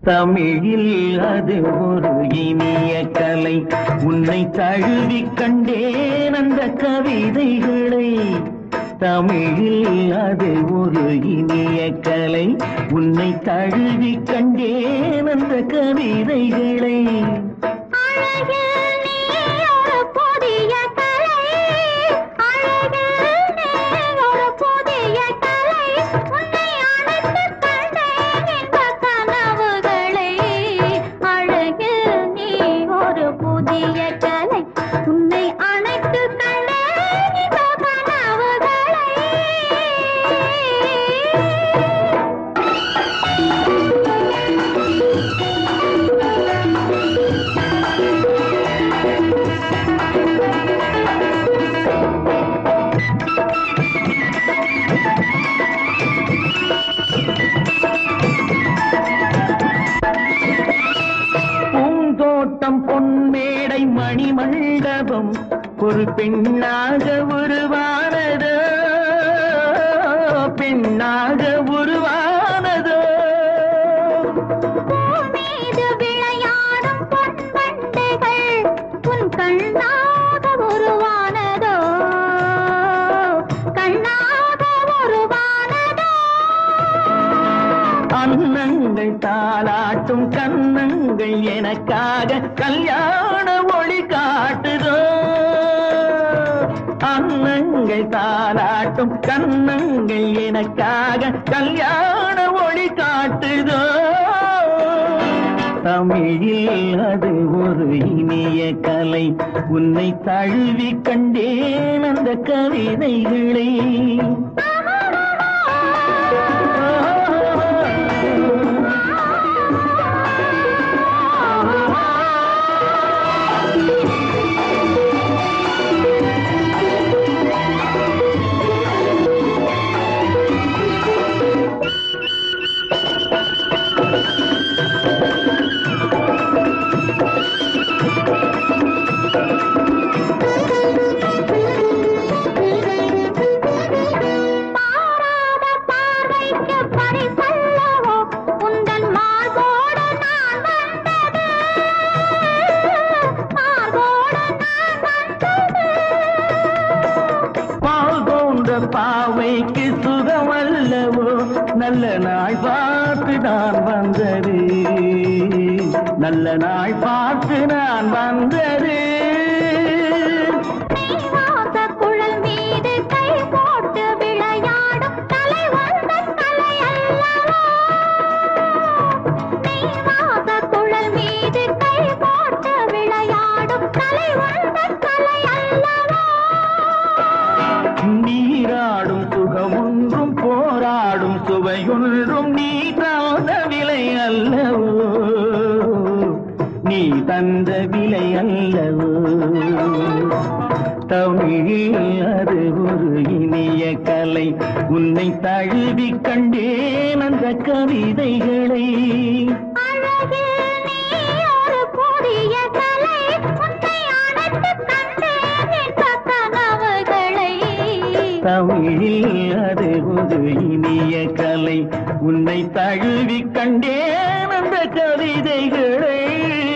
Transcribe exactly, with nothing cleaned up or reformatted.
தமிழில் அது ஒரு இனிய கலை. உன்னை தழுவி கண்டேன் அந்த கவிதைகளை. தமிழில் அது ஒரு இனிய கலை. உன்னை தழுவி கண்டேன் அந்த கவிதைகளை. பூந்தோட்டம் பொன்மேடை மணிமண்டபம் ஒரு பெண்ணாக உருவானதோ, பெண்ணாக உருவானதோ. மீது விளையாடும் பொன்வண்டுகள் உன் கண்ணாக உருவானதோ, கண்ணாக உருவானதோ. அன்னங்கள் தாளாட்டும் கன்னங்கள் எனக்காக கல்யாண ஒளி காட்டுதோ. அன்னங்கள் தாளாட்டும் கன்னங்கள் எனக்காக கல்யாண ஒளி காட்டுதோ. தமிழில் அது ஒரு இனிய கலை. உன்னை தழுவி கண்டேன் அந்த கவிதைகளை. பாவைக்கு சுகமல்லவோ, நல்ல நாள் பார்த்து நான் வந்தது, நல்ல நாள் பார்த்து நான் வந்தது. குழல் மீது கை போட்டு விளையாடும் கலை வந்தன் கலை அல்லவா. குழல் மீது கை போட்டு விளையாடும் கலை வந்தன் கலை அல்லவா. நீராடும் சுகமொன்றும் போராடும் சுவையொன்றும் நீ தந்த விலை அல்லவோ, நீ தந்த விலை அல்லவோ. தமிழில் அது ஒரு இனிய கலை. உன்னை தழுவி கண்டேன் அந்த கவிதைகளை. தமிழில் அது ஒரு இனிய கலை. உன்னை தழுவி கண்டேன் அந்த கவிதைகளை.